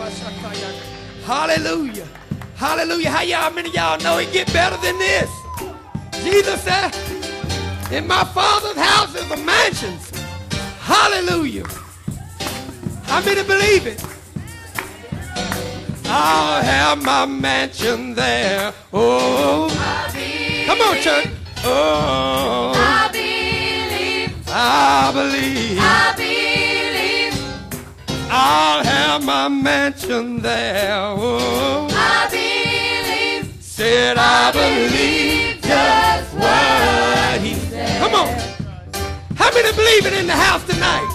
Hallelujah. Hallelujah. How y'all, many of y'all know it get better than this? Jesus said, in my Father's house is a mansions. Hallelujah. How many believe it? I'll have my mansion there. Oh, come on, church. Oh, I believe. I believe. I believe. I'll have my mansion there. Oh, I believe. said I believe just what he said. Come on. How many believe it in the house tonight?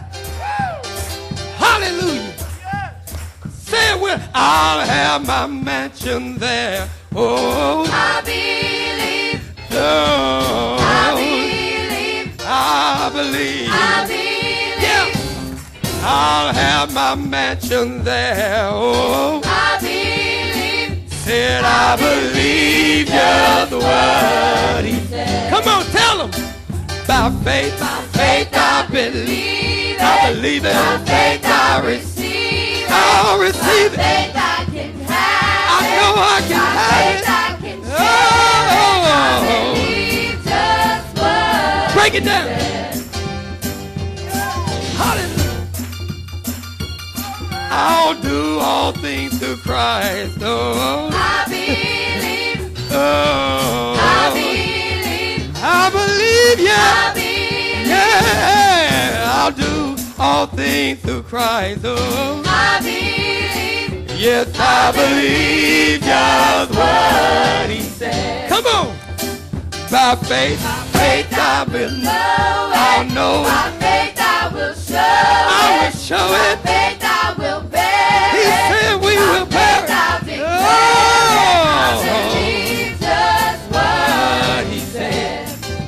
Hallelujah. Say it with, I'll have my mansion there. Oh, I believe. oh, I believe. I believe. I believe. Yeah. I'll have my mansion there. Oh, I believe. said I believe just what he said. Come on, tell them. By faith, I believe. I believe it. By faith I receive. I'll receive it. By faith I can have I know I can By have faith it. I can share I Oh, believe just what break it down. Hallelujah. I'll do all things through Christ. Oh, I believe. oh, I believe. I believe, yeah. I believe. Yeah, I'll do all things through Christ. Oh, I believe. yes, I believe just what he said. Come on. By faith, I believe. I'll know By it. faith I will show I will it. show By it. faith I will bear He it. said we By will bear faith it. I'll declare it. I Oh, believe just what he said.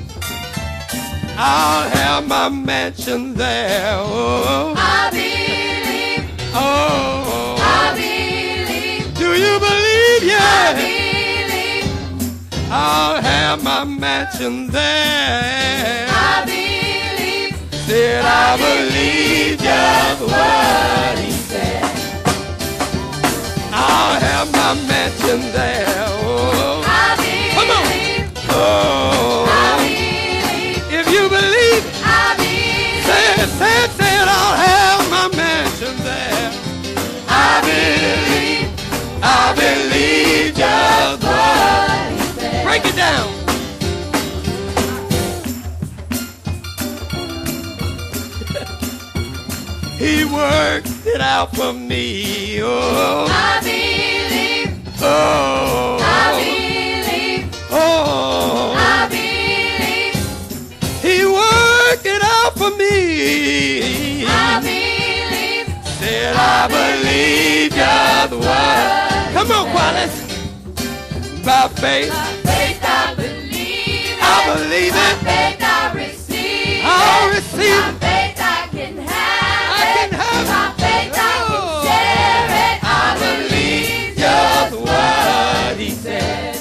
I'll have my mansion there. Oh, I believe. oh, I believe. do you believe? I Yeah. believe. I'll have my mansion there. I believe. Said I believe just what he said. I'll have my mansion there. Oh, I believe. come on. Oh, I believe. if you believe, I believe. say it, I'll have my mansion there. I believe just what he said. Break it down. He worked it out for me. Oh, I believe. oh, I believe. oh. I believe. He worked it out for me. I believe. Said I believe just what. Come on, Qualis. By faith, By faith I believe. I believe By it. faith I receive. I'll receive By it. faith I can have I can it. have it. By faith I Oh. can share it. I believe just what he said.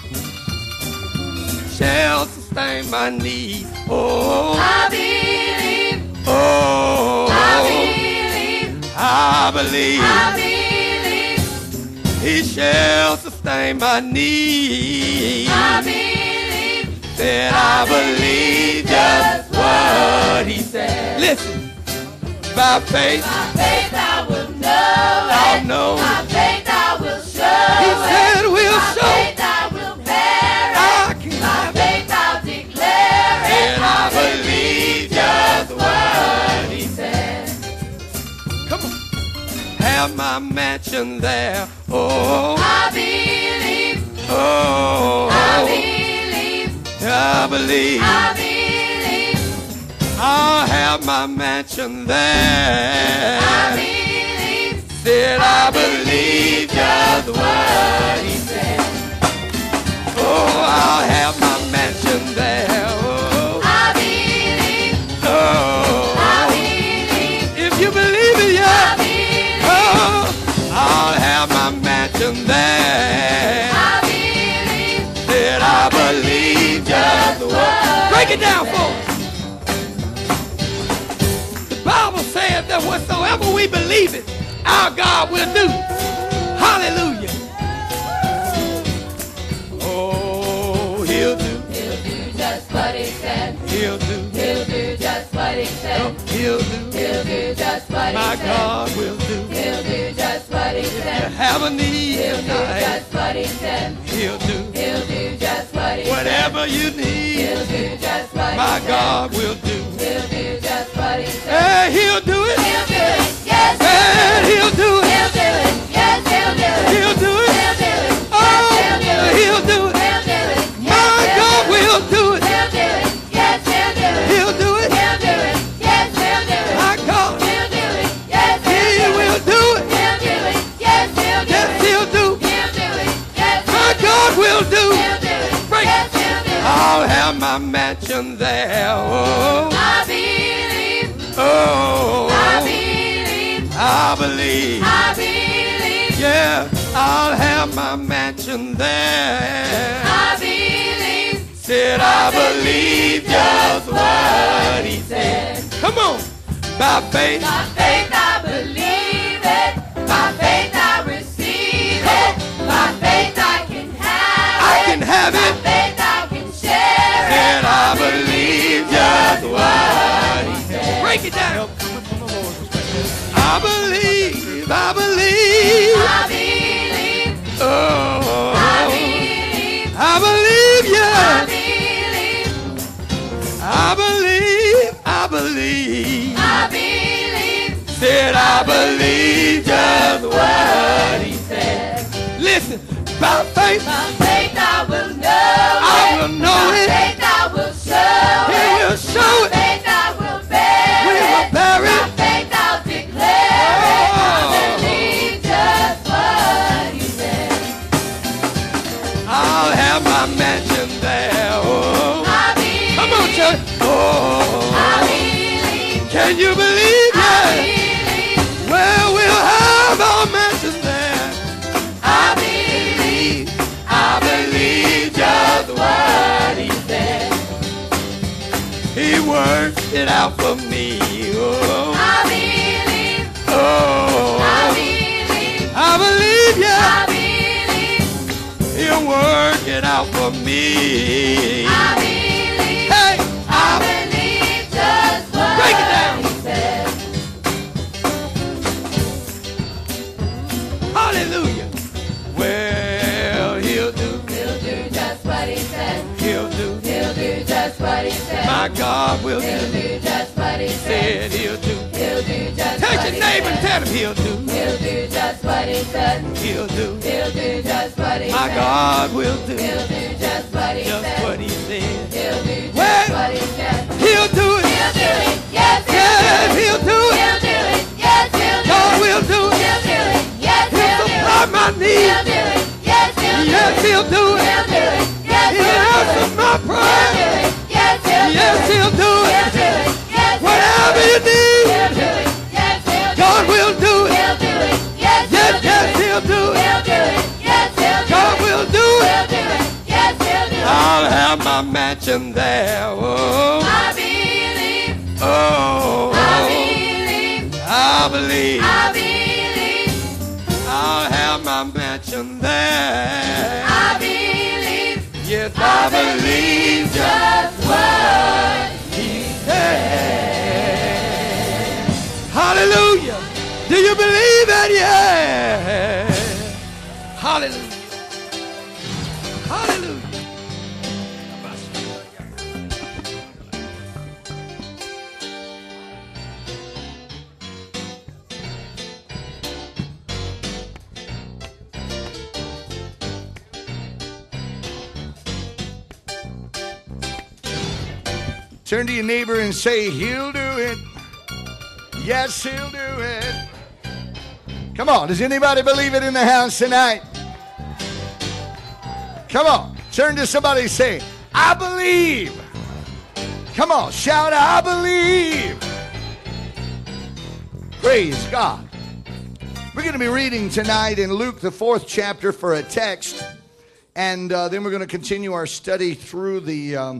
Shall sustain my needs. Oh, I believe. oh, I believe. I believe I believe. he shall sustain my needs. I believe. Said I believe just what he said. Listen, by faith, By faith I will know I'll it. know By it. faith I will show He it. said we'll By show. faith I will bear it. I can By have it. faith I'll declare it. And I believe just what he said. Come on. Have my mansion there. Oh, I believe. oh, I believe. I believe I believe. I'll have my mansion there. I believe. Said I believe just what he said. Oh, I'll have my mansion there. Oh, I believe. oh. I believe. If you believe it, I yeah. believe. Oh, I'll have my mansion there. I believe. Said I believe just what. Break it down for us. The Bible says that whatsoever we believe it, our God will do. Hallelujah. Oh, he'll do. He'll do just what he said. He'll do. He'll do just what he said. He'll do. He'll do just what he My said. God will do. He'll do just what he You said. have a need He'll do tonight. just what he said. He'll do. He'll do just what he said. Whatever you need, He'll do just what my he said. God will do. He'll do just what he said. Hey, he'll do it. He'll do it. Yes, Hey, he'll do it. he'll do it. Yes, he'll do it. He'll do it. He'll do it. Oh, Yes, he'll do it. he'll do it. My God will do it. He'll do it. Yes, he'll do it. He'll do it. He'll do it. Yes, he'll do it. My God, He'll do it. Yes, he will do it. He'll do it. Yes, he'll do Yes, it. he'll do. He'll do it. Yes, My God will do. he'll do it. Break. Yes, he'll do it. I'll have my mansion there. Oh, I believe. oh, I believe. I believe. I believe. Yeah, I'll have my mansion there. I believe. Said I believe just what he said. Come on, by faith. By faith I believe it. By faith I receive it. By faith I can have I it. can have By it. faith I can share it. Said I believe just what he said. Break it down. I believe. I believe. I believe. Oh, I believe. I believe. I Yeah, believe. I believe. I believe. I believe. Said I believe just what he said. Listen, by faith, By faith I will know I it. will know By it. faith I will show He it. will show By it. faith I will bear We will it. bear By it. faith I'll declare it. Oh. I believe just what he said. I'll have my mansion there. Oh, I believe. come on, church. Oh, I believe. can you believe I that? believe. Well, we'll have our mansion there. I believe. I believe just what he said. He worked it out for me. Oh, I believe. oh, I believe. I believe, yeah. I believe. He'll work it out for me. I believe. Hey, I believe just what Break it down. he said. hallelujah. Well, he'll do. He'll do just what he said. He'll do. He'll do just what he said. My God will He'll do. do just what he said. Said he'll do. He'll do just Touch what your he neighbor and said. tell him he'll do. He'll do just what he said. He'll do. He'll do just what he My said. God will do. He'll do just what he Just said. what he said. He'll do just Well, what he said. He'll do it. He'll do it. Yes, Yes, he'll do it. he'll do it. Yes, he'll do God it. will do it. He'll do it. Yes, He'll he'll do supply it. my He'll needs. do it. Yes, he'll do Yes, it. he'll do it. He'll do it. Yes, He'll he'll do answer it. my He'll prayer. do it. Yes, he'll do Yes, it. he'll do He'll it. do it. Yes, Whatever he'll you do it. need, He'll do it. Yes, he'll do God it. will do it. He'll do it. Yes, Yes, he'll do yes, it. he'll do it. He'll do it. Yes, he'll do God it. will do it. He'll do it. Yes, he'll do it. I'll have my mansion there. Oh, I believe. oh, I believe. I believe. I believe. I'll have my mansion there. I believe. Yes, I believe just Just what he said. Hallelujah. Do you believe it? Yeah. Hallelujah. Hallelujah. Turn to your neighbor and say, he'll do it. Yes, he'll do it. Come on, does anybody believe it in the house tonight? Come on, turn to somebody and say, I believe. Come on, shout, I believe. Praise God. We're going to be reading tonight in Luke, the 4th chapter for a text. And then we're going to continue our study through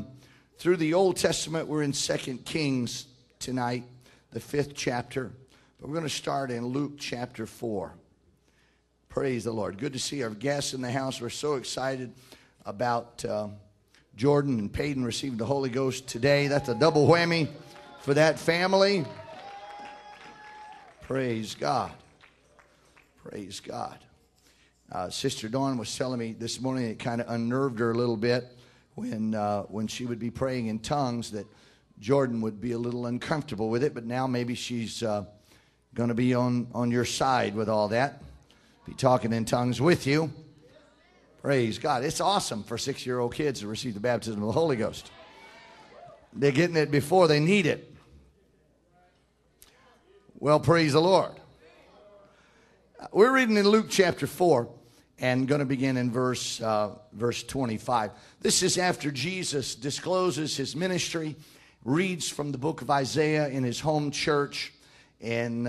the Old Testament. We're in 2 Kings tonight, the 5th chapter. But we're going to start in Luke chapter 4. Praise the Lord. Good to see our guests in the house. We're so excited about Jordan and Peyton receiving the Holy Ghost today. That's a double whammy for that family. Praise God. Praise God. Sister Dawn was telling me this morning it kind of unnerved her a little bit when she would be praying in tongues that Jordan would be a little uncomfortable with it, but now maybe she's going to be on your side with all that. Be talking in tongues with you. Praise God. It's awesome for 6-year-old kids to receive the baptism of the Holy Ghost. They're getting it before they need it. Well, praise the Lord. We're reading in Luke chapter 4 and going to begin in verse 25. This is after Jesus discloses his ministry, reads from the book of Isaiah in his home church, and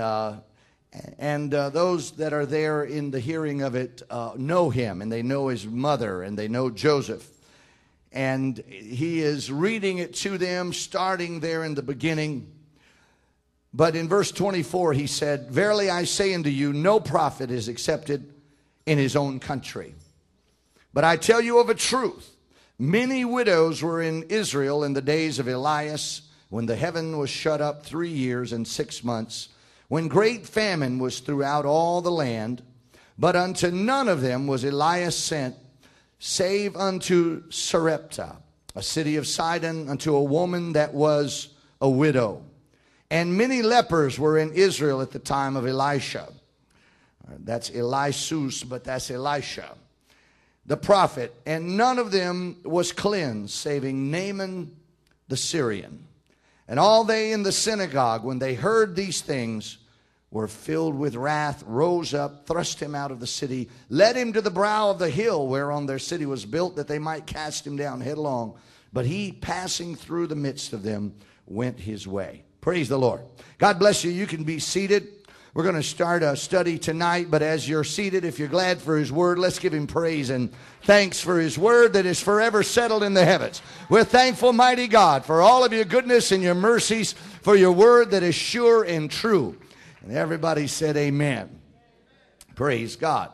those that are there in the hearing of it know him, and they know his mother, and they know Joseph. And he is reading it to them, starting there in the beginning. But in verse 24 he said, "Verily I say unto you, no prophet is accepted in his own country. But I tell you of a truth, many widows were in Israel in the days of Elias, when the heaven was shut up 3 years and 6 months, when great famine was throughout all the land. But unto none of them was Elias sent, save unto Sarepta, a city of Sidon, unto a woman that was a widow. And many lepers were in Israel at the time of Elisha." That's Elisus, but that's Elisha, the prophet. "And none of them was cleansed, saving Naaman the Syrian. And all they in the synagogue, when they heard these things, were filled with wrath, rose up, thrust him out of the city, led him to the brow of the hill whereon their city was built, that they might cast him down headlong. But he, passing through the midst of them, went his way." Praise the Lord. God bless you. You can be seated. We're going to start a study tonight, but as you're seated, if you're glad for his word, let's give him praise and thanks for his word that is forever settled in the heavens. We're thankful, mighty God, for all of your goodness and your mercies, for your word that is sure and true. And everybody said amen. Praise God.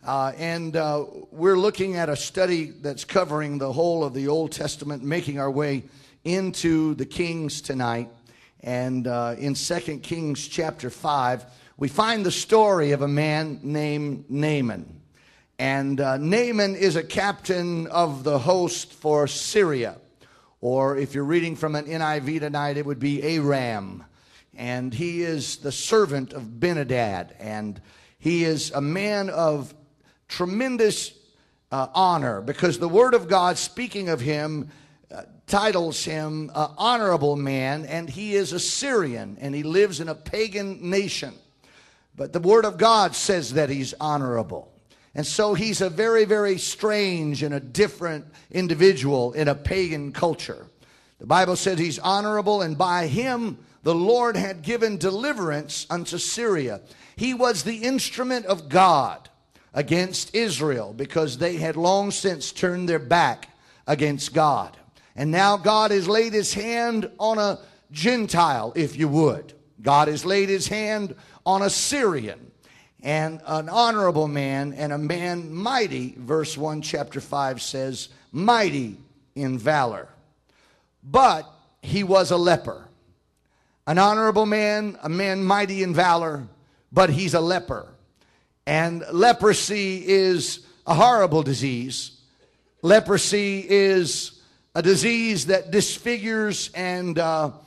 We're looking at a study that's covering the whole of the Old Testament, making our way into the Kings tonight. And in 2 Kings chapter 5, we find the story of a man named Naaman. And Naaman is a captain of the host for Syria. Or if you're reading from an NIV tonight, it would be Aram. And he is the servant of Benadad. And he is a man of tremendous honor, because the Word of God, speaking of him, titles him honorable man, and he is a Syrian, and he lives in a pagan nation. But the Word of God says that he's honorable. And so he's a very, very strange and a different individual in a pagan culture. The Bible says he's honorable, and by him the Lord had given deliverance unto Syria. He was the instrument of God against Israel, because they had long since turned their back against God. And now God has laid his hand on a Gentile, if you would. God has laid his hand on a Syrian, and an honorable man, and a man mighty. Verse 1, chapter 5 says, mighty in valor. But he was a leper. An honorable man, a man mighty in valor, but he's a leper. And leprosy is a horrible disease. Leprosy is a disease that disfigures and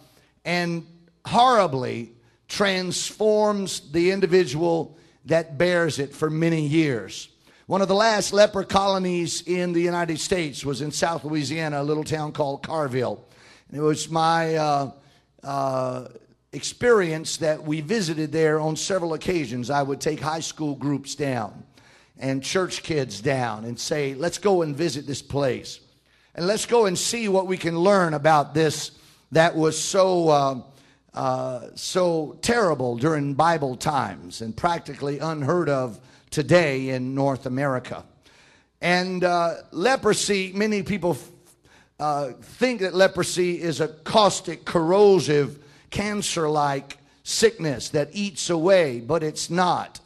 horribly transforms the individual that bears it for many years. One of the last leper colonies in the United States was in South Louisiana, a little town called Carville. And it was my experience that we visited there on several occasions. I would take high school groups down and church kids down and say, let's go and visit this place. And let's go and see what we can learn about this that was so terrible during Bible times and practically unheard of today in North America. And leprosy, many people think that leprosy is a caustic, corrosive, cancer-like sickness that eats away, but it's not.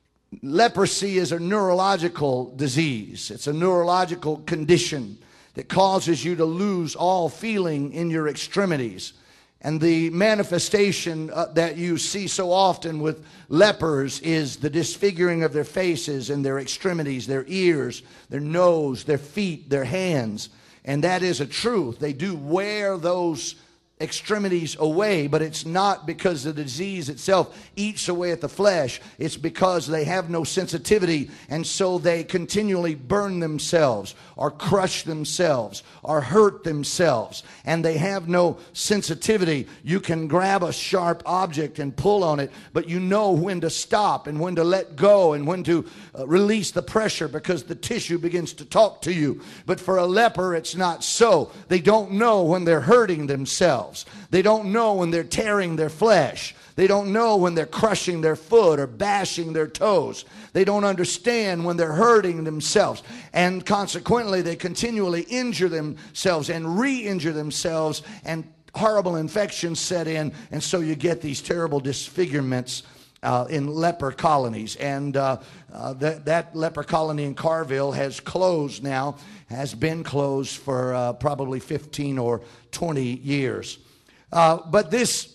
Leprosy is a neurological disease. It's a neurological condition that causes you to lose all feeling in your extremities. And the manifestation that you see so often with lepers is the disfiguring of their faces and their extremities, their ears, their nose, their feet, their hands. And that is a truth. They do wear those extremities away, but it's not because the disease itself eats away at the flesh. It's because they have no sensitivity, and so they continually burn themselves or crush themselves or hurt themselves, and they have no sensitivity. You can grab a sharp object and pull on it, but you know when to stop and when to let go and when to release the pressure, because the tissue begins to talk to you. But for a leper, it's not so. They don't know when they're hurting themselves. They don't know when they're tearing their flesh. They don't know when they're crushing their foot or bashing their toes. They don't understand when they're hurting themselves. And consequently, they continually injure themselves and re-injure themselves, and horrible infections set in. And so you get these terrible disfigurements in leper colonies. And that leper colony in Carville has closed now, has been closed for probably 15 or 20 years. But this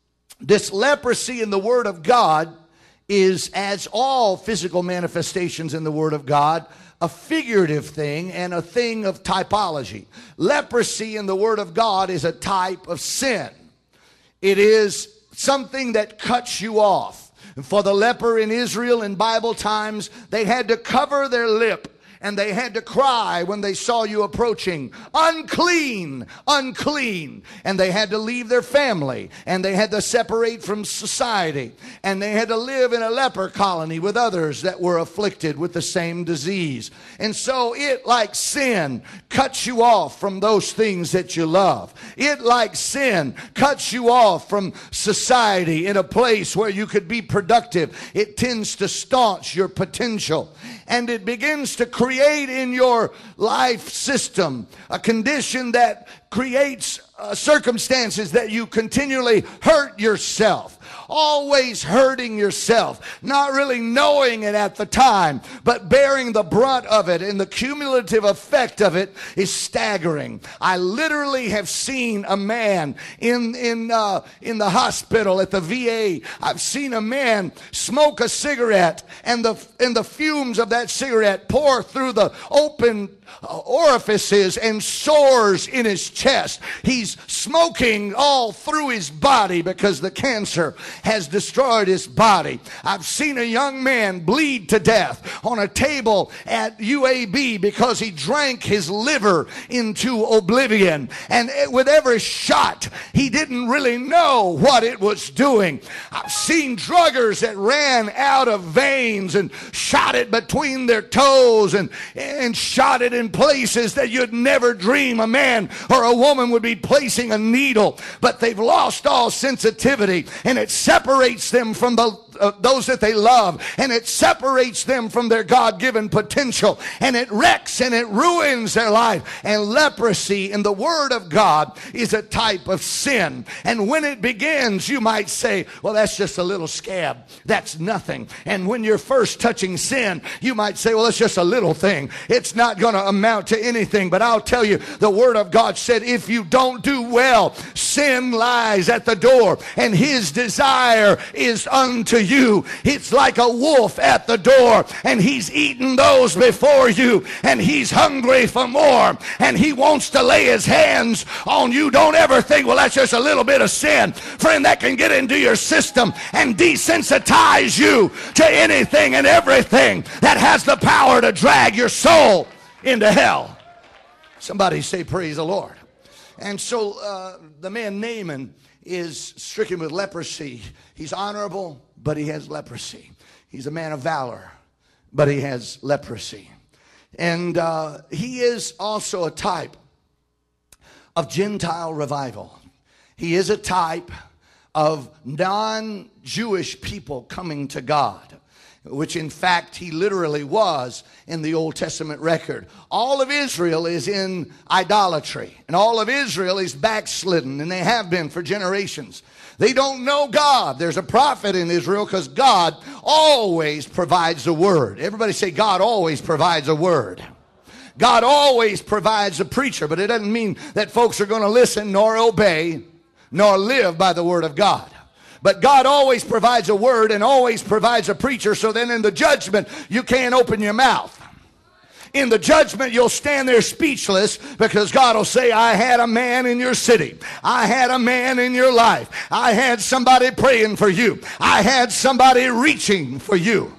leprosy in the Word of God is, as all physical manifestations in the Word of God, a figurative thing and a thing of typology. Leprosy in the Word of God is a type of sin. It is something that cuts you off. For the leper in Israel in Bible times, they had to cover their lip. And they had to cry when they saw you approaching, unclean, unclean. And they had to leave their family. And they had to separate from society. And they had to live in a leper colony with others that were afflicted with the same disease. And so it, like sin, cuts you off from those things that you love. It, like sin, cuts you off from society in a place where you could be productive. It tends to staunch your potential. And it begins to create in your life system a condition that creates circumstances that you continually hurt yourself. Always hurting yourself, not really knowing it at the time, but bearing the brunt of it, and the cumulative effect of it is staggering. I literally have seen a man in the hospital at the VA. I've seen a man smoke a cigarette, and the fumes of that cigarette pour through the open orifices and sores in his chest. He's smoking all through his body because the cancer has destroyed his body. I've seen a young man bleed to death on a table at UAB because he drank his liver into oblivion. And with every shot, he didn't really know what it was doing. I've seen druggers that ran out of veins and shot it between their toes and shot it in places that you'd never dream a man or a woman would be placing a needle. But they've lost all sensitivity, and it separates them from those that they love, and it separates them from their God-given potential, and it wrecks and it ruins their life. And leprosy in the Word of God is a type of sin. And when it begins, you might say, well, that's just a little scab. That's nothing. And when you're first touching sin, you might say, well, it's just a little thing. It's not going to amount to anything. But I'll tell you, the Word of God said, if you don't do well, sin lies at the door, and his desire is unto you. It's like a wolf at the door, and he's eaten those before you, and he's hungry for more, and he wants to lay his hands on you. Don't ever think, well, that's just a little bit of sin. Friend, that can get into your system and desensitize you to anything and everything that has the power to drag your soul into hell. Somebody say, praise the Lord. And so the man Naaman is stricken with leprosy. He's honorable, but he has leprosy. He's a man of valor, but he has leprosy. And he is also a type of Gentile revival. He is a type of non-Jewish people coming to God. which in fact he literally was in the Old Testament record. All of Israel is in idolatry, and all of Israel is backslidden, and they have been for generations. They don't know God. There's a prophet in Israel because God always provides a word. Everybody say, God always provides a word. God always provides a preacher, but it doesn't mean that folks are going to listen nor obey nor live by the word of God. But God always provides a word and always provides a preacher, so then in the judgment you can't open your mouth. In the judgment, you'll stand there speechless because God will say, I had a man in your city. I had a man in your life. I had somebody praying for you. I had somebody reaching for you.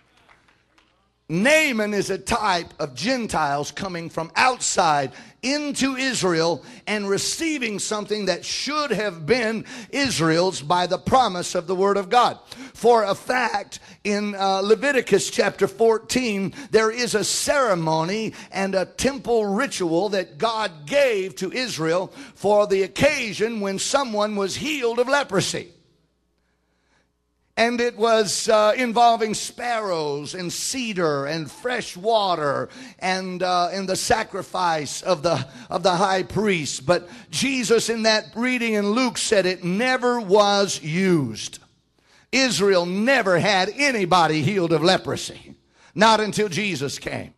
Naaman is a type of Gentiles coming from outside into Israel and receiving something that should have been Israel's by the promise of the Word of God. For a fact, in Leviticus chapter 14, there is a ceremony and a temple ritual that God gave to Israel for the occasion when someone was healed of leprosy. And it was involving sparrows and cedar and fresh water and the sacrifice of the high priest. But Jesus in that reading in Luke said it never was used. Israel never had anybody healed of leprosy. Not until Jesus came.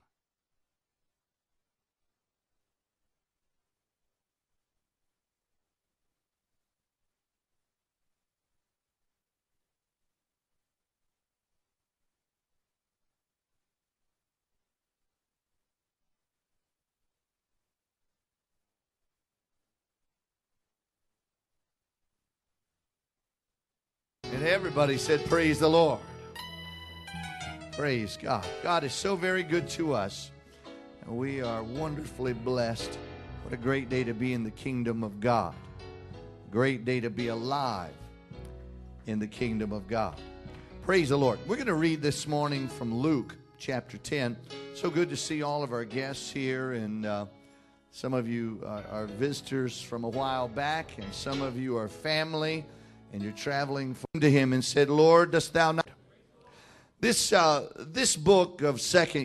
And everybody said, praise the Lord. Praise God. God is so very good to us. And we are wonderfully blessed. What a great day to be in the kingdom of God. Great day to be alive in the kingdom of God. Praise the Lord. We're going to read this morning from Luke chapter 10. So good to see all of our guests here. And some of you are visitors from a while back. And some of you are family. And you're traveling to him and said, Lord, dost thou not? This book of 2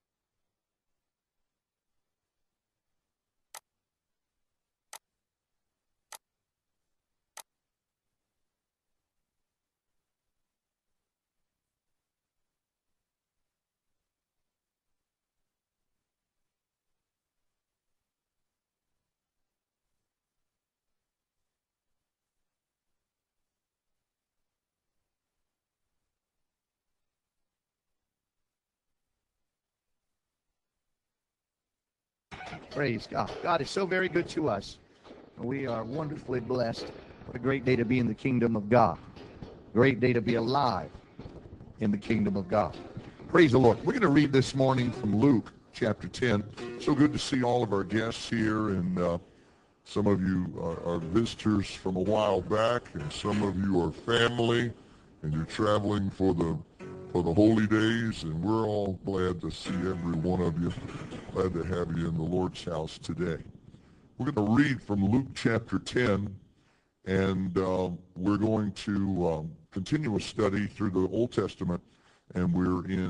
Praise God. God is so very good to us. We are wonderfully blessed. What a great day to be in the kingdom of God. Great day to be alive in the kingdom of God. Praise the Lord. We're going to read this morning from Luke chapter 10. So good to see all of our guests here. And some of you are visitors from a while back. And some of you are family. And you're traveling for the holy days, and we're all glad to see every one of you. Glad to have you in the Lord's house today. We're going to read from Luke chapter 10, and we're going to continue a study through the Old Testament, and we're in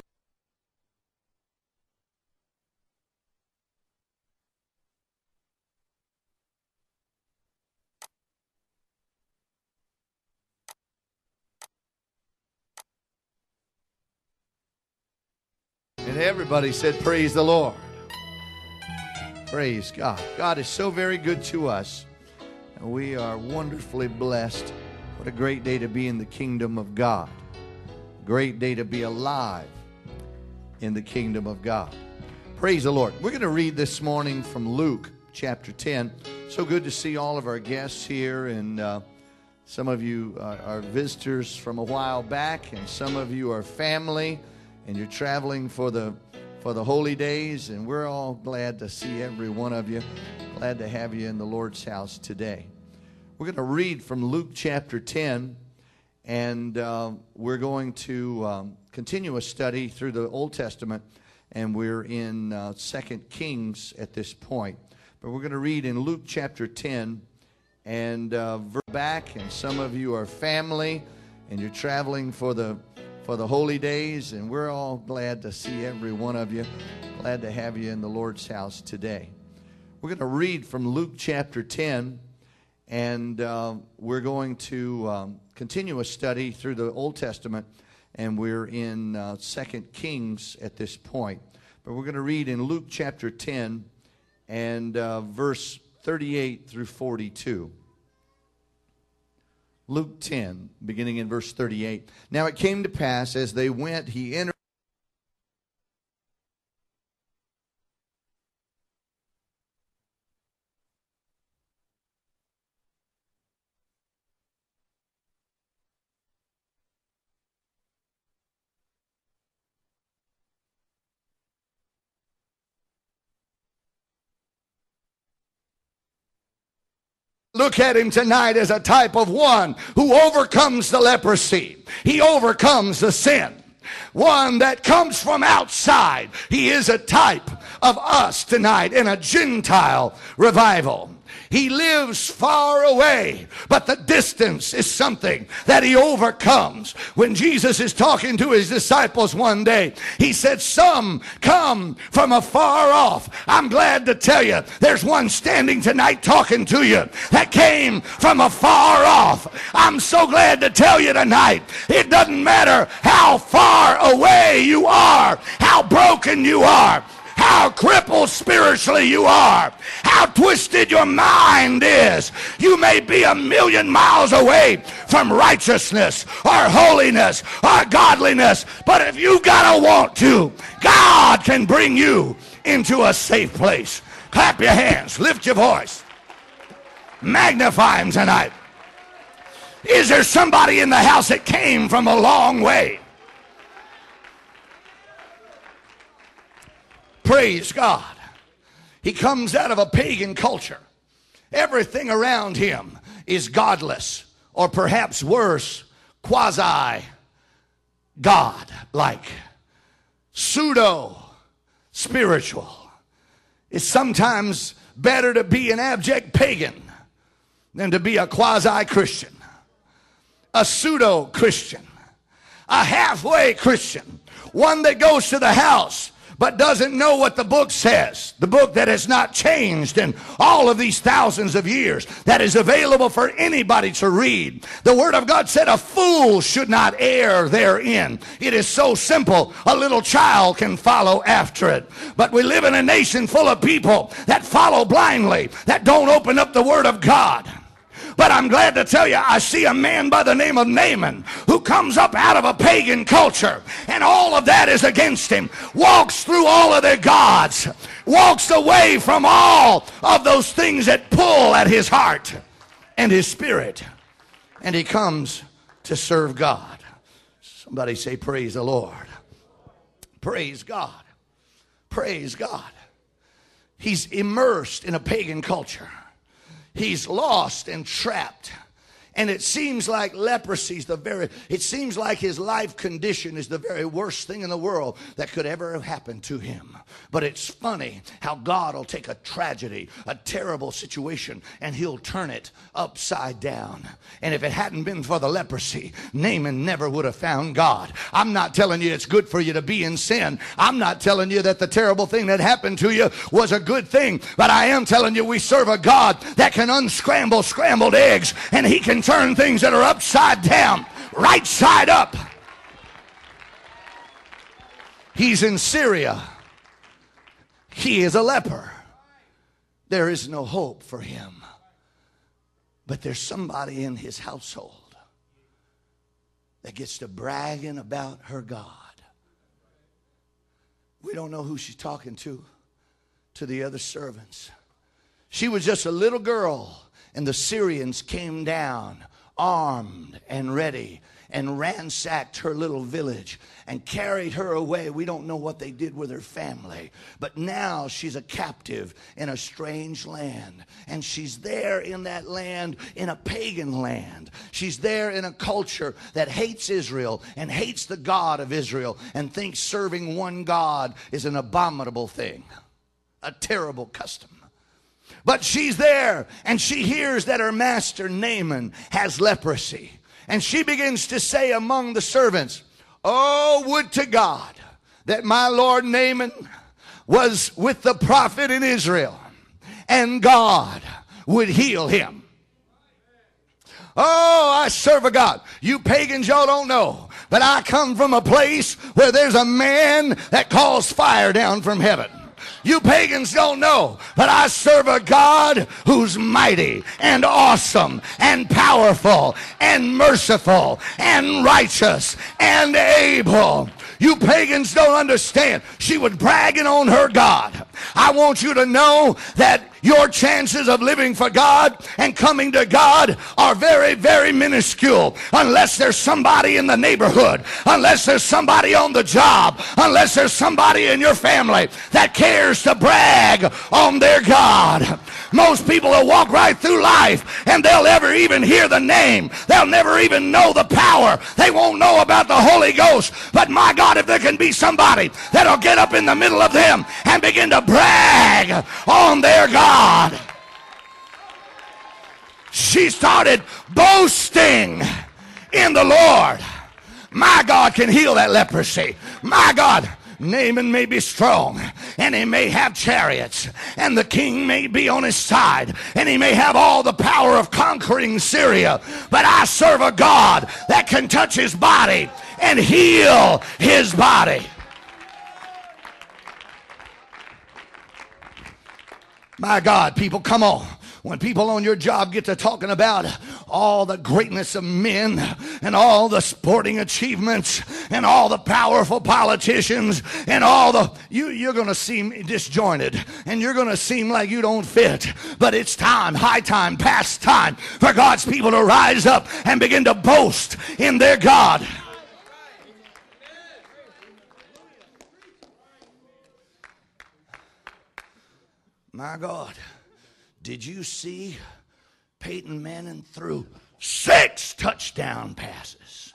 And everybody said, praise the Lord. Praise God. God is so very good to us. And we are wonderfully blessed. What a great day to be in the kingdom of God. Great day to be alive in the kingdom of God. Praise the Lord. We're going to read this morning from Luke chapter 10. So good to see all of our guests here. And some of you are visitors from a while back. And some of you are family. And you're traveling for the holy days, and we're all glad to see every one of you. Glad to have you in the Lord's house today. We're going to read from Luke chapter 10, and we're going to continue a study through the Old Testament, and we're in 2 Kings at this point. But we're going to read in Luke chapter 10, and back, and some of you are family, and you're traveling for the for the holy days, and we're all glad to see every one of you. Glad to have you in the Lord's house today. We're going to read from Luke chapter 10, and we're going to continue a study through the Old Testament, and we're in 2 Kings at this point. But we're going to read in Luke chapter 10 and verse 38 through 42. Luke 10, beginning in verse 38. Now it came to pass, as they went, he entered. Look at him tonight as a type of one who overcomes the leprosy. He overcomes the sin. One that comes from outside. He is a type of us tonight in a Gentile revival. He lives far away, but the distance is something that he overcomes. When Jesus is talking to his disciples one day, he said, some come from afar off. I'm glad to tell you, there's one standing tonight talking to you that came from afar off. I'm so glad to tell you tonight, it doesn't matter how far away you are, how broken you are, how crippled spiritually you are, how twisted your mind is. You may be 1,000,000 miles away from righteousness or holiness or godliness, but if you gotta want to, God can bring you into a safe place. Clap your hands, lift your voice, magnify him tonight. Is there somebody in the house that came from a long way? Praise God. He comes out of a pagan culture. Everything around him is godless, or perhaps worse, quasi-God-like, pseudo-spiritual. It's sometimes better to be an abject pagan than to be a quasi-Christian, a pseudo-Christian, a halfway Christian, one that goes to the house but doesn't know what the book says. The book that has not changed in all of these thousands of years, that is available for anybody to read. The Word of God said a fool should not err therein. It is so simple, a little child can follow after it. But we live in a nation full of people that follow blindly, that don't open up the Word of God. But I'm glad to tell you, I see a man by the name of Naaman who comes up out of a pagan culture, and all of that is against him, walks through all of their gods, walks away from all of those things that pull at his heart and his spirit, and he comes to serve God. Somebody say, praise the Lord. Praise God. Praise God. He's immersed in a pagan culture. He's lost and trapped. And it seems like leprosy's it seems like his life condition is the very worst thing in the world that could ever happen to him. But it's funny how God will take a tragedy, a terrible situation, and he'll turn it upside down. And if it hadn't been for the leprosy, Naaman never would have found God. I'm not telling you it's good for you to be in sin. I'm not telling you that the terrible thing that happened to you was a good thing. But I am telling you we serve a God that can unscramble scrambled eggs, and he can turn things that are upside down right side up. He's in Syria. He is a leper. There is no hope for him. But there's somebody in his household that gets to bragging about her God. We don't know who she's talking to the other servants. She was just a little girl, and the Syrians came down armed and ready and ransacked her little village and carried her away. We don't know what they did with her family, but now she's a captive in a strange land, and she's there in that land, in a pagan land. She's there in a culture that hates Israel and hates the God of Israel and thinks serving one God is an abominable thing, a terrible custom. But she's there, and she hears that her master Naaman has leprosy. And she begins to say among the servants, Oh, would to God that my Lord Naaman was with the prophet in Israel, and God would heal him. Oh, I serve a God. You pagans, y'all don't know, but I come from a place where there's a man that calls fire down from heaven. You pagans don't know, but I serve a God who's mighty and awesome and powerful and merciful and righteous and able. You pagans don't understand. She was bragging on her God. I want you to know that your chances of living for God and coming to God are very, very minuscule unless there's somebody in the neighborhood, unless there's somebody on the job, unless there's somebody in your family that cares to brag on their God. Most people will walk right through life and they'll never even hear the name. They'll never even know the power. They won't know about the Holy Ghost. But my God, if there can be somebody that'll get up in the middle of them and begin to brag on their God. She started boasting in the Lord. My God can heal that leprosy. My God. Naaman may be strong, and he may have chariots, and the king may be on his side, and he may have all the power of conquering Syria, but I serve a God that can touch his body and heal his body. My God, people, come on. When people on your job get to talking about all the greatness of men and all the sporting achievements and all the powerful politicians and all the, you're going to seem disjointed and you're going to seem like you don't fit. But it's time, high time, past time for God's people to rise up and begin to boast in their God. My God. Did you see Peyton Manning threw 6 touchdown passes?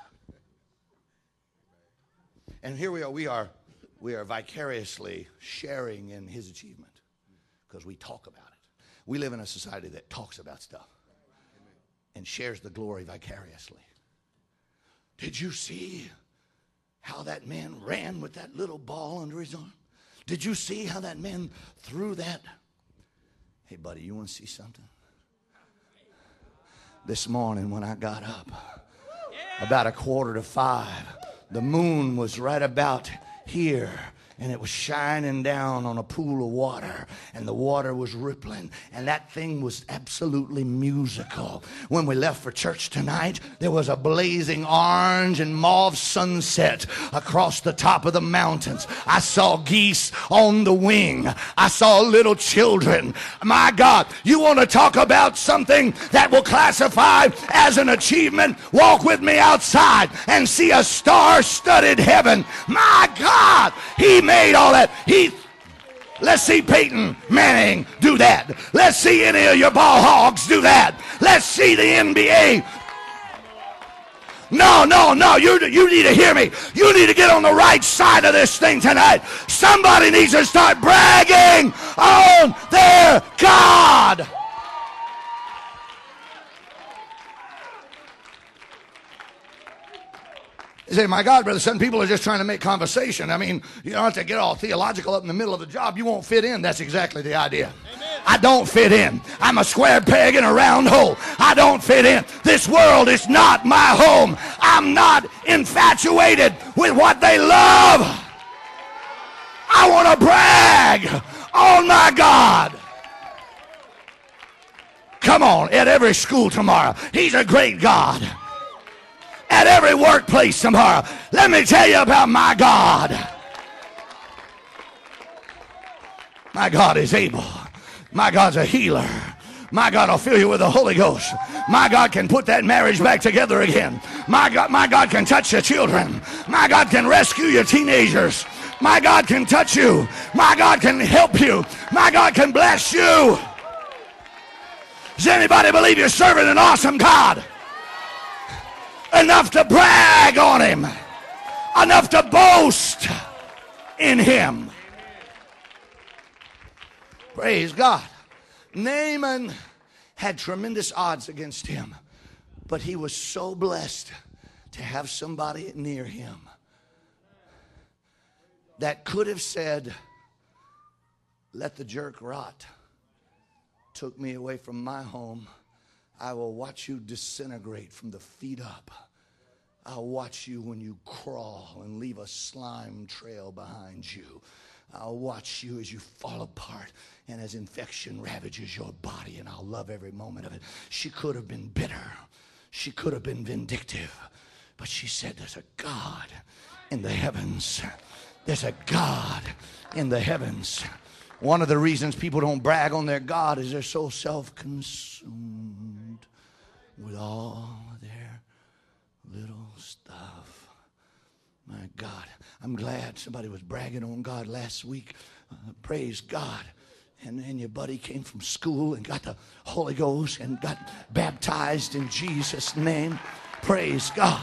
And here we are vicariously sharing in his achievement because we talk about it. We live in a society that talks about stuff and shares the glory vicariously. Did you see how that man ran with that little ball under his arm? Did you see how that man threw that? Hey, buddy, you want to see something? This morning when I got up, about 4:45, the moon was right about here. And it was shining down on a pool of water, and the water was rippling, and that thing was absolutely musical. When we left for church tonight, there was a blazing orange and mauve sunset across the top of the mountains. I saw geese on the wing. I saw little children. My God, you want to talk about something that will classify as an achievement? Walk with me outside and see a star-studded heaven. My God, he made all that. Let's see Peyton Manning do that. Let's see any of your ball hogs do that. Let's see the NBA. No, you need to hear me. You need to get on the right side of this thing tonight. Somebody needs to start bragging on their God. You say, my God, brother, some people are just trying to make conversation. I mean, you don't have to get all theological up in the middle of the job. You won't fit in. That's exactly the idea. Amen. I don't fit in. I'm a square peg in a round hole. I don't fit in. This world is not my home. I'm not infatuated with what they love. I want to brag on my God. Come on, at every school tomorrow, he's a great God. At every workplace tomorrow, let me tell you about my God. My God is able. My God's a healer. My God will fill you with the Holy Ghost. My God can put that marriage back together again. My God can touch your children. My God can rescue your teenagers. My God can touch you. My God can help you. My God can bless you. Does anybody believe you're serving an awesome God? Enough to brag on him, enough to boast in him. Praise God. Naaman had tremendous odds against him, but he was so blessed to have somebody near him that could have said, let the jerk rot, took me away from my home. I will watch you disintegrate from the feet up. I'll watch you when you crawl and leave a slime trail behind you. I'll watch you as you fall apart and as infection ravages your body, and I'll love every moment of it. She could have been bitter. She could have been vindictive. But she said, there's a God in the heavens. There's a God in the heavens. One of the reasons people don't brag on their God is they're so self-consumed with all their little stuff. My God, I'm glad somebody was bragging on God last week. Praise God. And your buddy came from school and got the Holy Ghost and got baptized in Jesus' name. Praise God.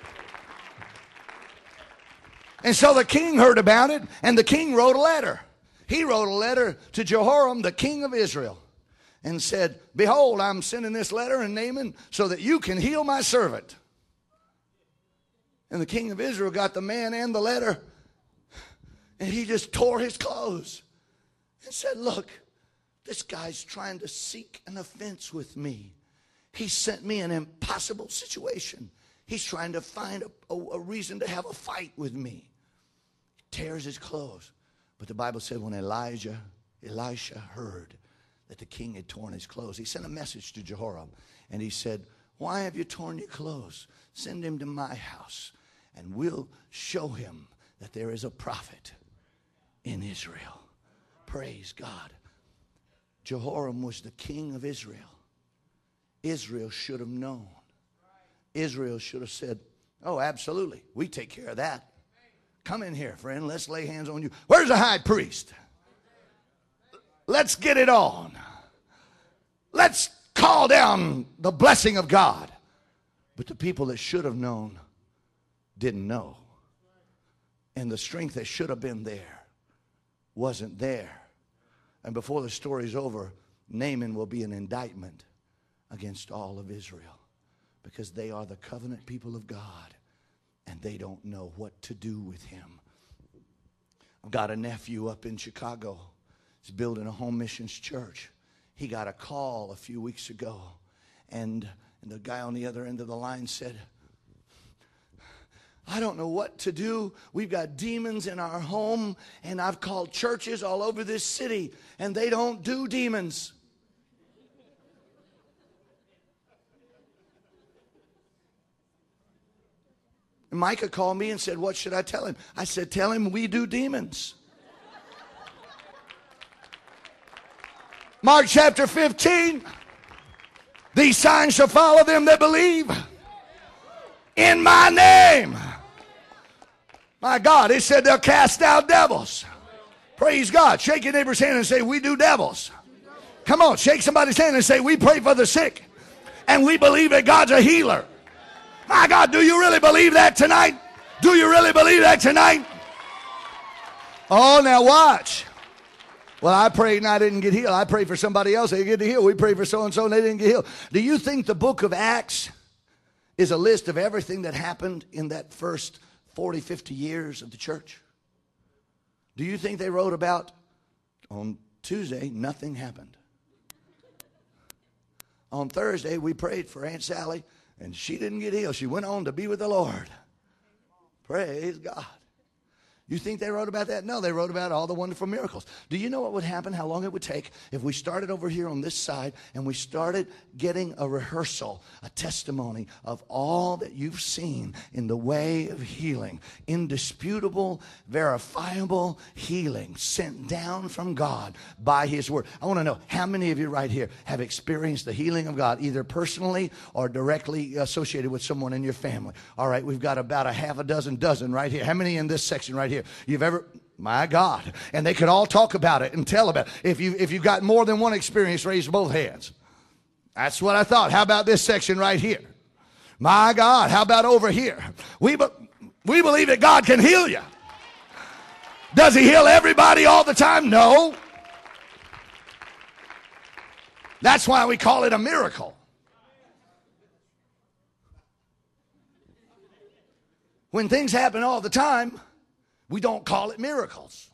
And so the king heard about it, and the king wrote a letter. He wrote a letter to Jehoram, the king of Israel, and said, behold, I'm sending this letter in Naaman so that you can heal my servant. And the king of Israel got the man and the letter, and he just tore his clothes and said, look, this guy's trying to seek an offense with me. He sent me an impossible situation. He's trying to find a reason to have a fight with me. He tears his clothes. But the Bible said when Elisha heard that the king had torn his clothes, he sent a message to Jehoram. And he said, why have you torn your clothes? Send him to my house, and we'll show him that there is a prophet in Israel. Praise God. Jehoram was the king of Israel. Israel should have known. Israel should have said, oh, absolutely, we take care of that. Come in here, friend. Let's lay hands on you. Where's the high priest? Let's get it on. Let's call down the blessing of God. But the people that should have known didn't know. And the strength that should have been there wasn't there. And before the story's over, Naaman will be an indictment against all of Israel, because they are the covenant people of God, and they don't know what to do with him. I've got a nephew up in Chicago. He's building a home missions church. He got a call a few weeks ago, and the guy on the other end of the line said, I don't know what to do. We've got demons in our home, and I've called churches all over this city, and they don't do demons. And Micah called me and said, what should I tell him? I said, tell him we do demons. Mark chapter 15. These signs shall follow them that believe in my name. My God, it said they'll cast out devils. Praise God. Shake your neighbor's hand and say, we do devils. Come on, shake somebody's hand and say, we pray for the sick. And we believe that God's a healer. My God, do you really believe that tonight? Do you really believe that tonight? Oh, now watch. Well, I prayed and I didn't get healed. I prayed for somebody else, they get healed. We prayed for so-and-so and they didn't get healed. Do you think the book of Acts is a list of everything that happened in that first 40, 50 years of the church? Do you think they wrote about, on Tuesday, nothing happened? On Thursday, we prayed for Aunt Sally, and she didn't get healed. She went on to be with the Lord. Praise God. You think they wrote about that? No, they wrote about all the wonderful miracles. Do you know what would happen, how long it would take if we started over here on this side and we started getting a rehearsal, a testimony of all that you've seen in the way of healing, indisputable, verifiable healing sent down from God by His Word. I want to know how many of you right here have experienced the healing of God, either personally or directly associated with someone in your family. All right, we've got about a half a dozen right here. How many in this section right here? You've ever, my God, and they could all talk about it and tell about it. If you've got more than one experience, raise both hands. That's what I thought. How about this section right here? My God, how about over here? We believe that God can heal you. Does He heal everybody all the time? No. That's why we call it a miracle. When things happen all the time, We don't call it miracles.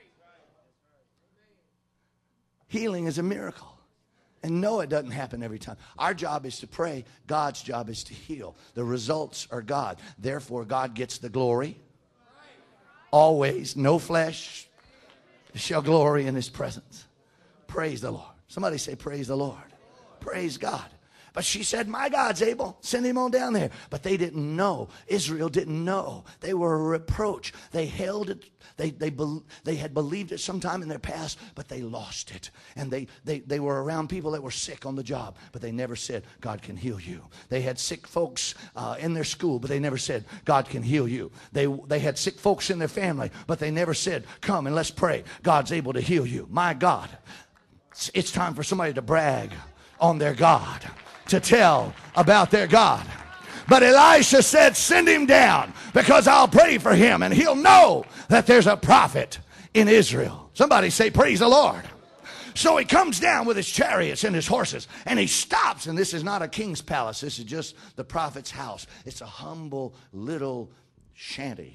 Healing is a miracle. And no, it doesn't happen every time. Our job is to pray. God's job is to heal. The results are God. Therefore, God gets the glory. Always, no flesh shall glory in his presence. Praise the Lord. Somebody say, praise the Lord. Praise God. But she said, my God's able. Send him on down there. But they didn't know. Israel didn't know. They were a reproach. They held it. They had believed it sometime in their past, but they lost it. And they were around people that were sick on the job, but they never said, God can heal you. They had sick folks in their school, but they never said, God can heal you. They had sick folks in their family, but they never said, come and let's pray. God's able to heal you. My God. It's time for somebody to brag on their God, to tell about their God. But Elisha said, send him down, because I'll pray for him and he'll know that there's a prophet in Israel. Somebody say, praise the Lord. So he comes down with his chariots and his horses, and he stops. And this is not a king's palace. This is just the prophet's house. It's a humble little shanty.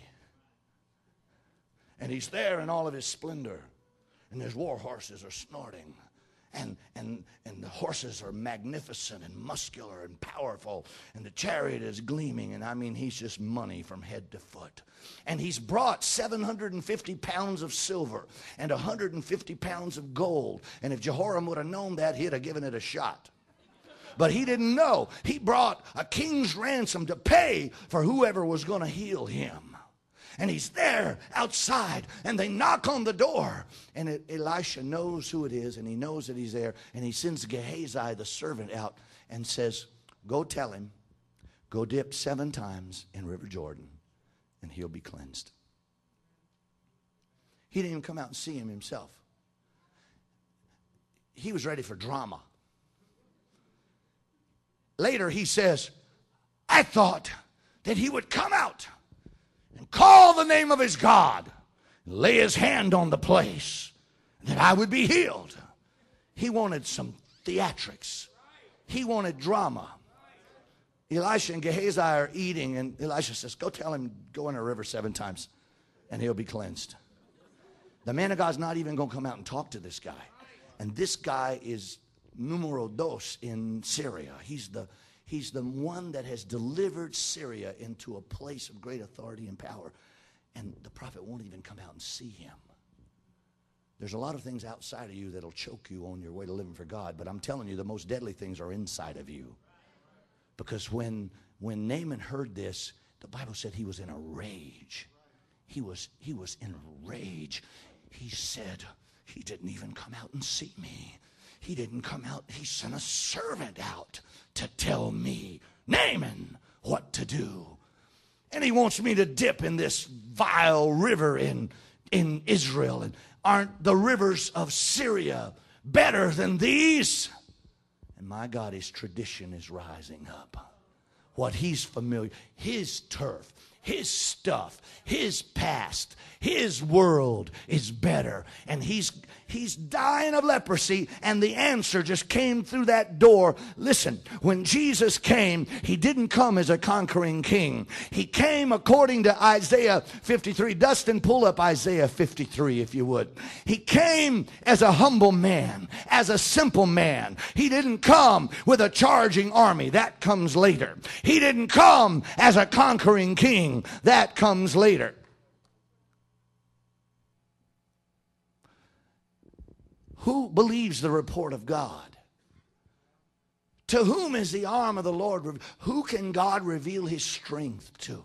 And he's there in all of his splendor, and his war horses are snorting. And the horses are magnificent and muscular and powerful. And the chariot is gleaming. And I mean, he's just money from head to foot. And he's brought 750 pounds of silver and 150 pounds of gold. And if Jehoram would have known that, he'd have given it a shot. But he didn't know. He brought a king's ransom to pay for whoever was going to heal him. And he's there outside, and they knock on the door. And Elisha knows who it is, and he knows that he's there. And he sends Gehazi, the servant, out and says, go tell him, go dip 7 times in River Jordan, and he'll be cleansed. He didn't even come out and see him himself. He was ready for drama. Later he says, I thought that he would come out and call the name of his God, and lay his hand on the place, that I would be healed. He wanted some theatrics. He wanted drama. Elisha and Gehazi are eating, and Elisha says, go tell him, go in a river 7 times, and he'll be cleansed. The man of God's not even going to come out and talk to this guy. And this guy is numero dos in Syria. He's the one that has delivered Syria into a place of great authority and power. And the prophet won't even come out and see him. There's a lot of things outside of you that'll choke you on your way to living for God. But I'm telling you, the most deadly things are inside of you. Because when Naaman heard this, the Bible said he was in a rage. He was in a rage. He said, he didn't even come out and see me. He didn't come out. He sent a servant out to tell me, Naaman, what to do. And he wants me to dip in this vile river in Israel. And aren't the rivers of Syria better than these? And my God, his tradition is rising up. What he's familiar, his turf, his stuff, his past, his world is better. And he's dying of leprosy, and the answer just came through that door. Listen, when Jesus came, he didn't come as a conquering king. He came according to Isaiah 53. Dustin, pull up Isaiah 53 if you would. He came as a humble man, as a simple man. He didn't come with a charging army. That comes later. He didn't come as a conquering king. That comes later. Who believes the report of God? To whom is the arm of the Lord? Who can God reveal his strength to?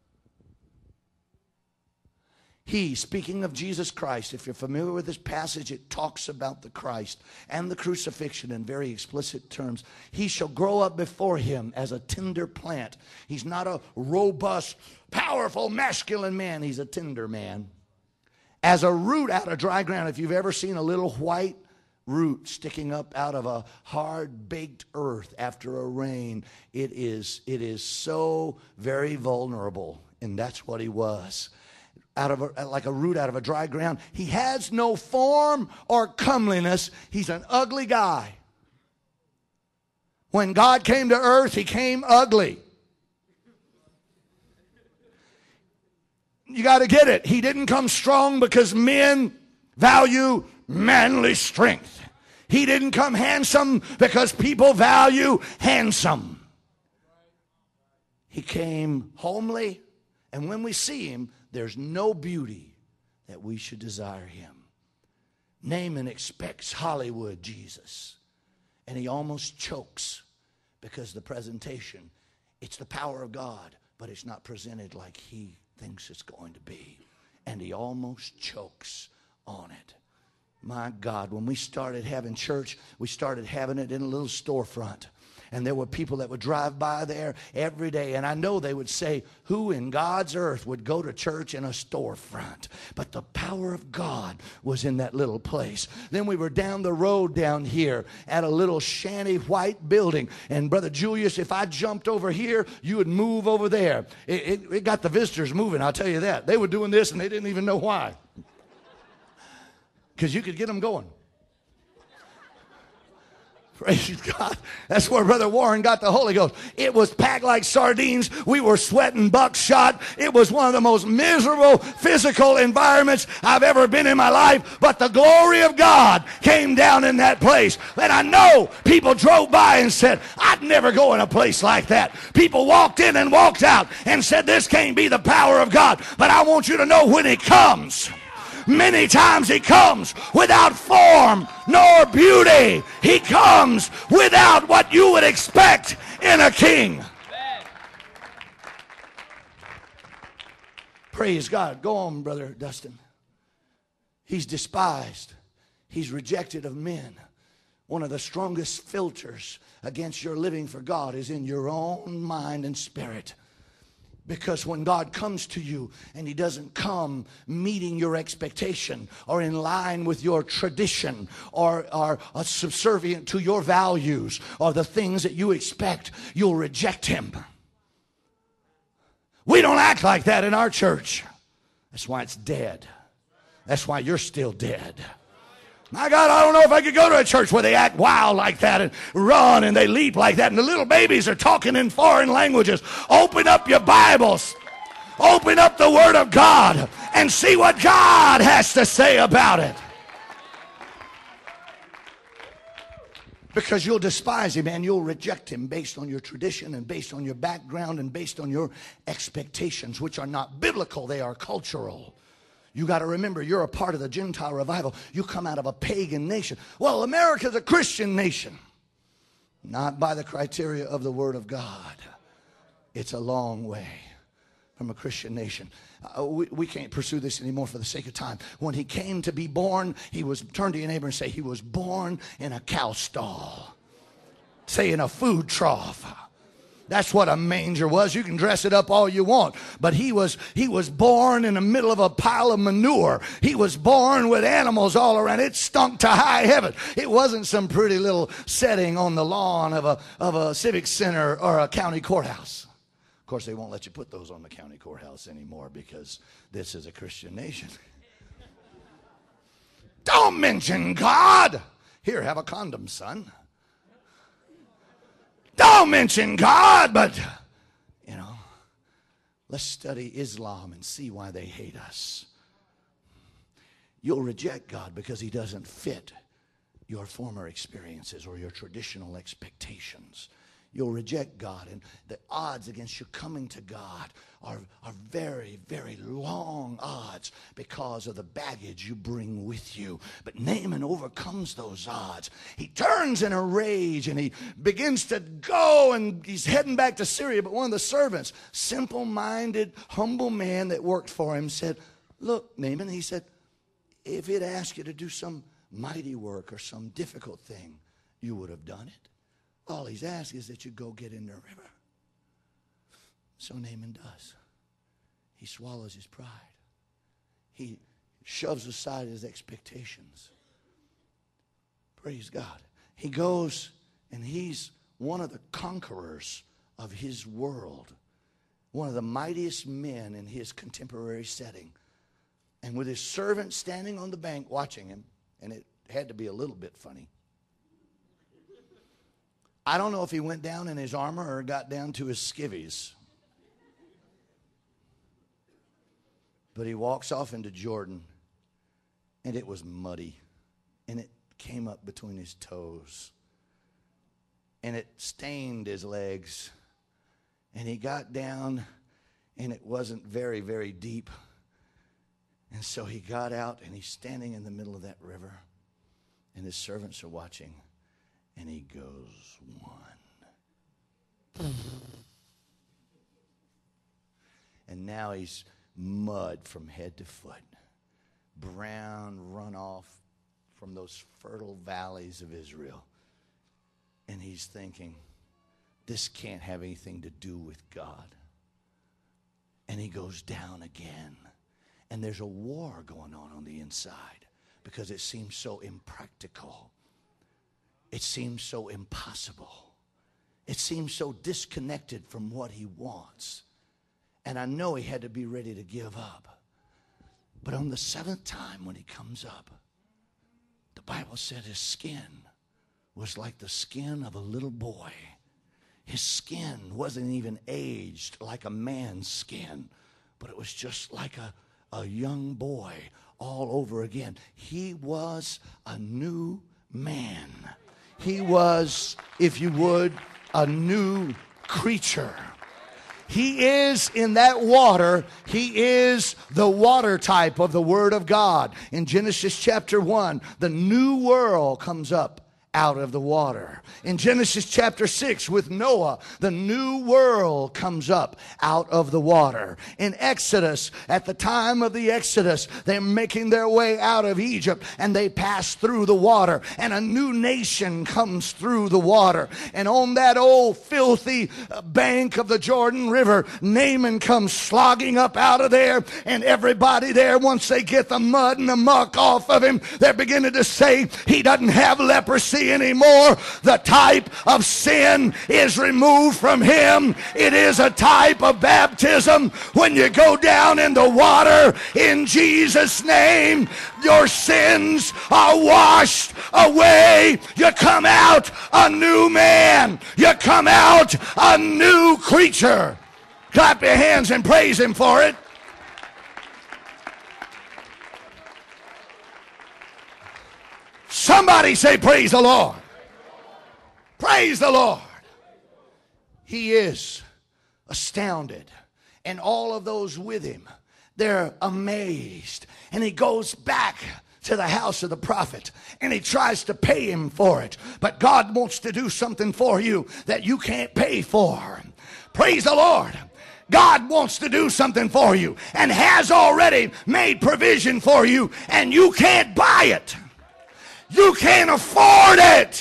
He, speaking of Jesus Christ, if you're familiar with this passage, it talks about the Christ and the crucifixion in very explicit terms. He shall grow up before him as a tender plant. He's not a robust, powerful, masculine man. He's a tender man. As a root out of dry ground. If you've ever seen a little white root sticking up out of a hard baked earth after a rain, it is so very vulnerable. And that's what he was. Like a root out of a dry ground. He has no form or comeliness. He's an ugly guy. When God came to earth, he came ugly. You got to get it. He didn't come strong because men value manly strength. He didn't come handsome because people value handsome. He came homely, and when we see him, there's no beauty that we should desire him. Naaman expects Hollywood Jesus, and he almost chokes because the presentation, it's the power of God, but it's not presented like he thinks it's going to be. And he almost chokes on it. My God, when we started having church, we started having it in a little storefront. And there were people that would drive by there every day. And I know they would say, who in God's earth would go to church in a storefront? But the power of God was in that little place. Then we were down the road down here at a little shanty white building. And Brother Julius, if I jumped over here, you would move over there. It got the visitors moving, I'll tell you that. They were doing this and they didn't even know why. Because you could get them going. Praise God. That's where Brother Warren got the Holy Ghost. It was packed like sardines. We were sweating buckshot. It was one of the most miserable physical environments I've ever been in my life. But the glory of God came down in that place. And I know people drove by and said, I'd never go in a place like that. People walked in and walked out and said, this can't be the power of God. But I want you to know when it comes, many times he comes without form nor beauty. He comes without what you would expect in a king. Praise God. Go on, Brother Dustin. He's despised. He's rejected of men. One of the strongest filters against your living for God is in your own mind and spirit. Because when God comes to you and he doesn't come meeting your expectation or in line with your tradition or subservient to your values or the things that you expect, you'll reject him. We don't act like that in our church. That's why it's dead. That's why you're still dead. My God, I don't know if I could go to a church where they act wild like that and run and they leap like that and the little babies are talking in foreign languages. Open up your Bibles. Open up the Word of God and see what God has to say about it. Because you'll despise him and you'll reject him based on your tradition and based on your background and based on your expectations, which are not biblical, they are cultural. You got to remember, you're a part of the Gentile revival. You come out of a pagan nation. Well, America's a Christian nation. Not by the criteria of the Word of God. It's a long way from a Christian nation. We can't pursue this anymore for the sake of time. When he came to be born, turn to your neighbor and say, he was born in a cow stall. Say, in a food trough. That's what a manger was. You can dress it up all you want. But he was born in the middle of a pile of manure. He was born with animals all around. It stunk to high heaven. It wasn't some pretty little setting on the lawn of a civic center or a county courthouse. Of course, they won't let you put those on the county courthouse anymore because this is a Christian nation. Don't mention God. Here, have a condom, son. Don't mention God, but, let's study Islam and see why they hate us. You'll reject God because he doesn't fit your former experiences or your traditional expectations. You'll reject God, and the odds against you coming to God are very, very long odds because of the baggage you bring with you. But Naaman overcomes those odds. He turns in a rage, and he begins to go, and he's heading back to Syria. But one of the servants, simple-minded, humble man that worked for him, said, look, Naaman, he said, if he'd asked you to do some mighty work or some difficult thing, you would have done it. All he's asked is that you go get in the river. So Naaman does. He swallows his pride. He shoves aside his expectations. Praise God. He goes and he's one of the conquerors of his world. One of the mightiest men in his contemporary setting. And with his servant standing on the bank watching him, and it had to be a little bit funny. I don't know if he went down in his armor or got down to his skivvies. But he walks off into Jordan, and it was muddy, and it came up between his toes, and it stained his legs, and he got down, and it wasn't very, very deep. And so he got out, and he's standing in the middle of that river, and his servants are watching, and he goes, one. And now he's mud from head to foot, brown runoff from those fertile valleys of Israel. And he's thinking, this can't have anything to do with God. And he goes down again. And there's a war going on the inside because it seems so impractical. It seems so impossible. It seems so disconnected from what he wants. And I know he had to be ready to give up. But on the seventh time when he comes up, the Bible said his skin was like the skin of a little boy. His skin wasn't even aged like a man's skin, but it was just like a young boy all over again. He was a new man. He was, if you would, a new creature. He is in that water. He is the water type of the Word of God. In Genesis chapter 1, the new world comes up out of the water. In Genesis chapter 6 with Noah, the new world comes up out of the water. In Exodus, at the time of the Exodus, they're making their way out of Egypt and they pass through the water and a new nation comes through the water. And on that old filthy bank of the Jordan River, Naaman comes slogging up out of there, and everybody there, once they get the mud and the muck off of him, they're beginning to say he doesn't have leprosy anymore. The type of sin is removed from him. It is a type of baptism. When you go down in the water in Jesus' name, your sins are washed away. You come out a new man. You come out a new creature. Clap your hands and praise him for it. Somebody say, praise the Lord. Praise the Lord. He is astounded. And all of those with him, they're amazed. And he goes back to the house of the prophet and he tries to pay him for it. But God wants to do something for you that you can't pay for. Praise the Lord. God wants to do something for you and has already made provision for you, and you can't buy it. You can't afford it.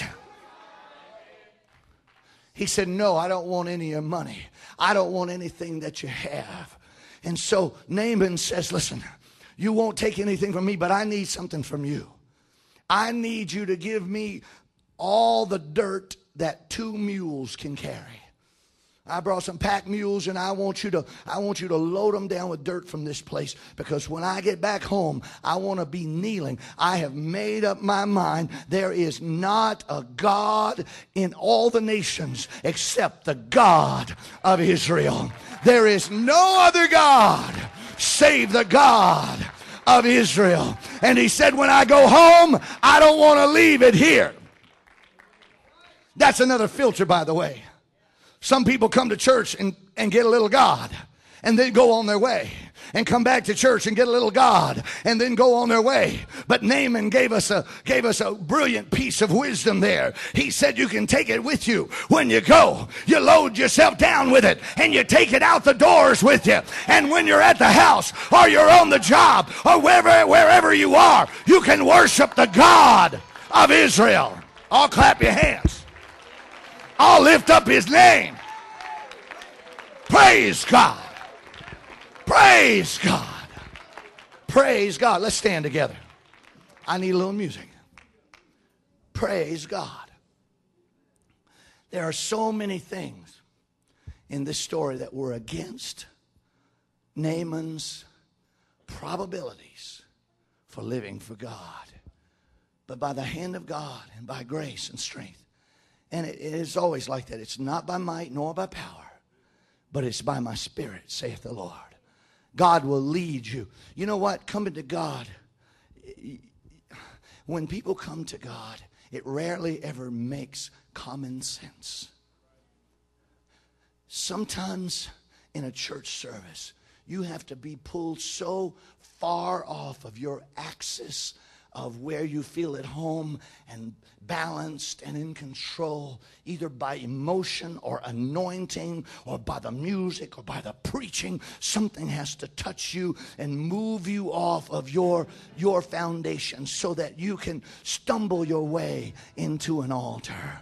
He said, no, I don't want any of your money. I don't want anything that you have. And so Naaman says, listen, you won't take anything from me, but I need something from you. I need you to give me all the dirt that 2 mules can carry. I brought some pack mules, and I want you to load them down with dirt from this place, because when I get back home, I want to be kneeling. I have made up my mind. There is not a God in all the nations except the God of Israel. There is no other God save the God of Israel. And he said, when I go home, I don't want to leave it here. That's another filter, by the way. Some people come to church and get a little God and then go on their way, and come back to church and get a little God and then go on their way. But Naaman gave us a brilliant piece of wisdom there. He said you can take it with you when you go. You load yourself down with it and you take it out the doors with you. And when you're at the house or you're on the job or wherever you are, you can worship the God of Israel. I'll clap your hands. I'll lift up his name. Praise God. Praise God. Praise God. Let's stand together. I need a little music. Praise God. There are so many things in this story that were against Naaman's probabilities for living for God. But by the hand of God and by grace and strength, and it is always like that. It's not by might nor by power, but it's by my spirit, saith the Lord. God will lead you. You know what? Coming to God, when people come to God, it rarely ever makes common sense. Sometimes in a church service, you have to be pulled so far off of your axis of where you feel at home and balanced and in control, either by emotion or anointing or by the music or by the preaching. Something has to touch you and move you off of your foundation so that you can stumble your way into an altar.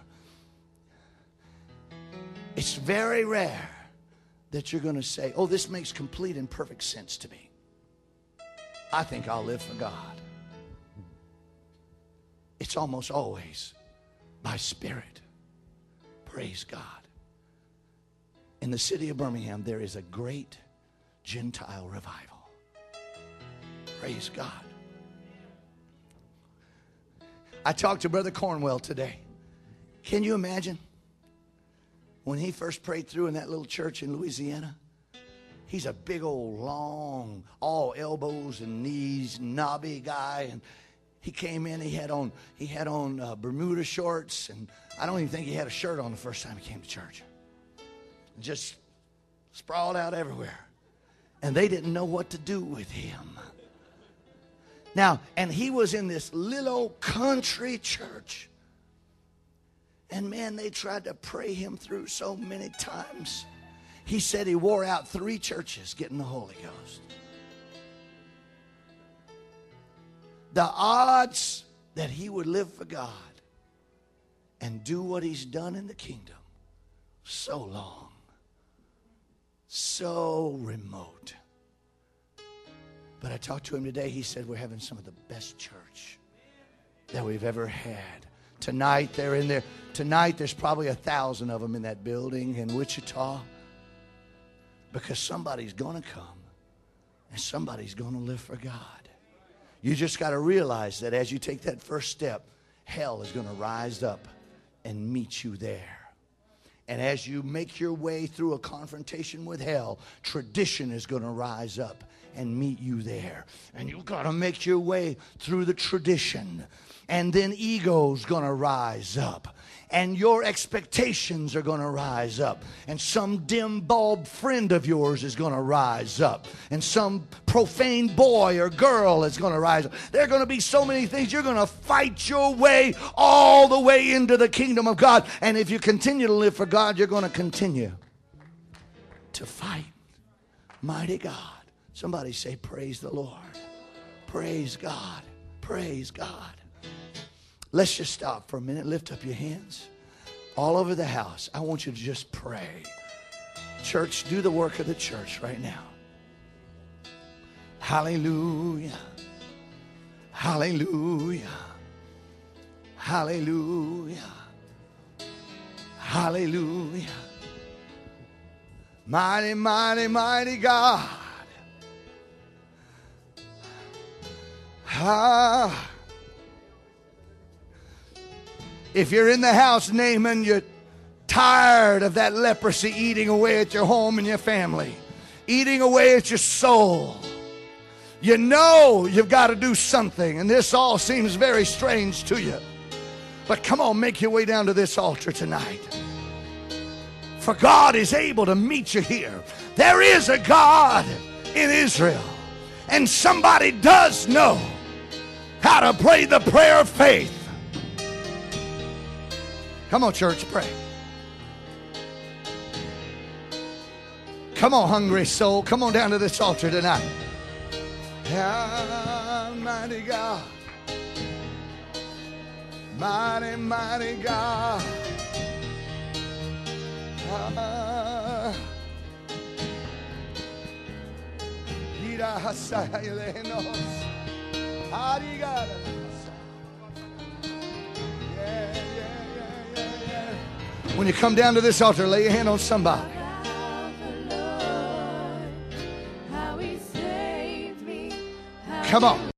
It's very rare that you're going to say, oh, this makes complete and perfect sense to me. I think I'll live for God. It's almost always by spirit. Praise God. In the city of Birmingham, there is a great Gentile revival. Praise God. I talked to Brother Cornwell today. Can you imagine when he first prayed through in that little church in Louisiana? He's a big old, long, all elbows and knees, knobby guy, and he came in. He had on Bermuda shorts, and I don't even think he had a shirt on the first time he came to church. Just sprawled out everywhere, and they didn't know what to do with him. Now, and he was in this little country church, and man, they tried to pray him through so many times. He said he wore out 3 churches getting the Holy Ghost. The odds that he would live for God and do what he's done in the kingdom, so long, so remote. But I talked to him today. He said, we're having some of the best church that we've ever had. Tonight, they're in there. Tonight, there's probably 1,000 of them in that building in Wichita, because somebody's going to come and somebody's going to live for God. You just got to realize that as you take that first step, hell is going to rise up and meet you there. And as you make your way through a confrontation with hell, tradition is going to rise up and meet you there. And you've got to make your way through the tradition. And then ego's going to rise up. And your expectations are going to rise up. And some dim bulb friend of yours is going to rise up. And some profane boy or girl is going to rise up. There are going to be so many things. You're going to fight your way all the way into the kingdom of God. And if you continue to live for God, you're going to continue to fight. Mighty God. Somebody say, praise the Lord. Praise God. Praise God. Let's just stop for a minute. Lift up your hands. All over the house, I want you to just pray. Church, do the work of the church right now. Hallelujah. Hallelujah. Hallelujah. Hallelujah. Mighty, mighty, mighty God. Ah. If you're in the house, Naaman, you're tired of that leprosy eating away at your home and your family, eating away at your soul. You know you've got to do something, and this all seems very strange to you. But come on, make your way down to this altar tonight. For God is able to meet you here. There is a God in Israel, and somebody does know how to pray the prayer of faith. Come on, church, pray. Come on, hungry soul. Come on down to this altar tonight. Almighty God. Mighty, mighty God. When you come down to this altar, lay your hand on somebody. Come on.